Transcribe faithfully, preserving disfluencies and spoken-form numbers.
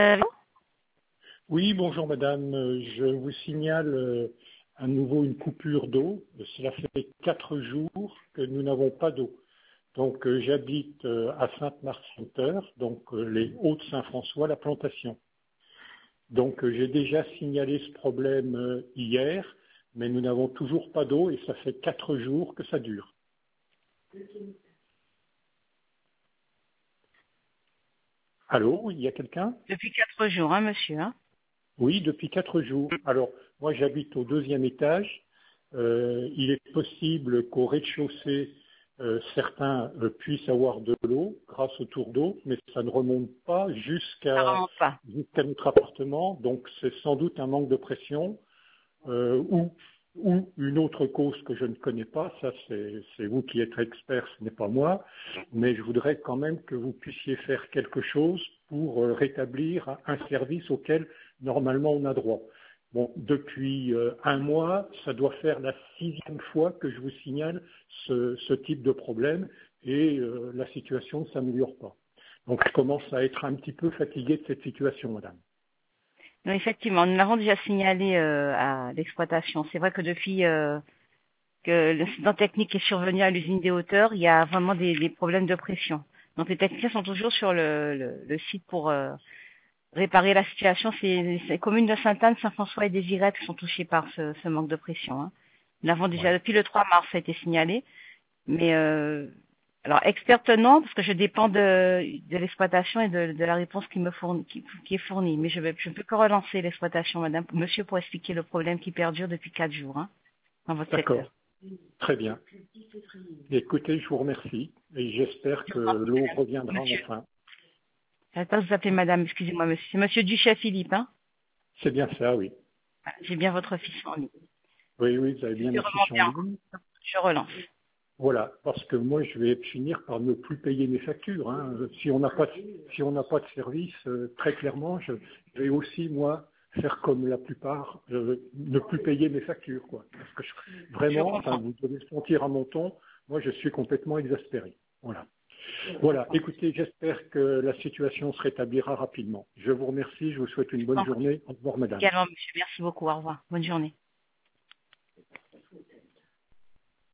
Euh, Oui, bonjour madame. Euh, Je vous signale euh, à nouveau une coupure d'eau. Cela fait quatre jours que nous n'avons pas d'eau. Donc euh, j'habite euh, à Sainte-Marthe-Center, donc euh, les Hauts-de-Saint-François, la plantation. Donc euh, j'ai déjà signalé ce problème euh, hier, mais nous n'avons toujours pas d'eau et ça fait quatre jours que ça dure. Allô, il y a quelqu'un? depuis quatre jours, hein, monsieur. Hein. Oui, depuis quatre jours. Alors, moi, j'habite au deuxième étage. Euh, il est possible qu'au rez-de-chaussée, euh, certains euh, puissent avoir de l'eau grâce au tour d'eau, mais ça ne remonte pas Ça jusqu'à remonte pas. jusqu'à notre appartement. Donc, c'est sans doute un manque de pression euh, ou, ou une autre cause que je ne connais pas. Ça, c'est c'est vous qui êtes expert, ce n'est pas moi. Mais je voudrais quand même que vous puissiez faire quelque chose pour euh, rétablir un service auquel normalement on a droit. Bon, depuis euh, un mois, ça doit faire la sixième fois que je vous signale ce, ce type de problème et euh, la situation ne s'améliore pas. Donc je commence à être un petit peu fatigué de cette situation, madame. Non, effectivement, nous l'avons déjà signalé euh, à l'exploitation. C'est vrai que depuis euh, que l'incident technique est survenu à l'usine des hauteurs, il y a vraiment des, des problèmes de pression. Donc les techniciens sont toujours sur le, le, le site pour euh, réparer la situation. C'est les communes de Sainte-Anne, Saint-François et Désiret qui sont touchées par ce, ce manque de pression. Hein. Nous l'avons déjà Ouais. depuis le trois mars, ça a été signalé. Mais euh, alors experte non, parce que je dépends de, de l'exploitation et de, de la réponse qui me fournit, qui, qui est fournie. Mais je ne je ne peux que relancer l'exploitation, madame, monsieur, pour expliquer le problème qui perdure depuis quatre jours hein, dans votre secteur. D'accord, très bien. Écoutez, je vous remercie et j'espère Je que vous en prie, l'eau madame. reviendra Monsieur. enfin. Je ne vais pas vous appeler madame, excusez-moi, monsieur. C'est monsieur Duchet Philippe, hein. C'est bien ça, oui. Voilà, j'ai bien votre fiche en ligne. Oui, oui, vous avez Je bien suis ma fiche remontée en encore. ligne. Je relance. Voilà, parce que moi, je vais finir par ne plus payer mes factures. Hein. Si on n'a pas, de, si on n'a pas de service, euh, très clairement, je vais aussi moi faire comme la plupart, euh, ne plus payer mes factures, quoi. Parce que je- Je vraiment, enfin, comprends. vous devez sentir à mon ton, moi, je suis complètement exaspéré. Voilà. Je Voilà. comprends. Écoutez, j'espère que la situation se rétablira rapidement. Je vous remercie. Je vous souhaite une Je vous bonne en prie. journée. Au revoir, madame. Également, monsieur. Merci beaucoup. Au revoir. Bonne journée.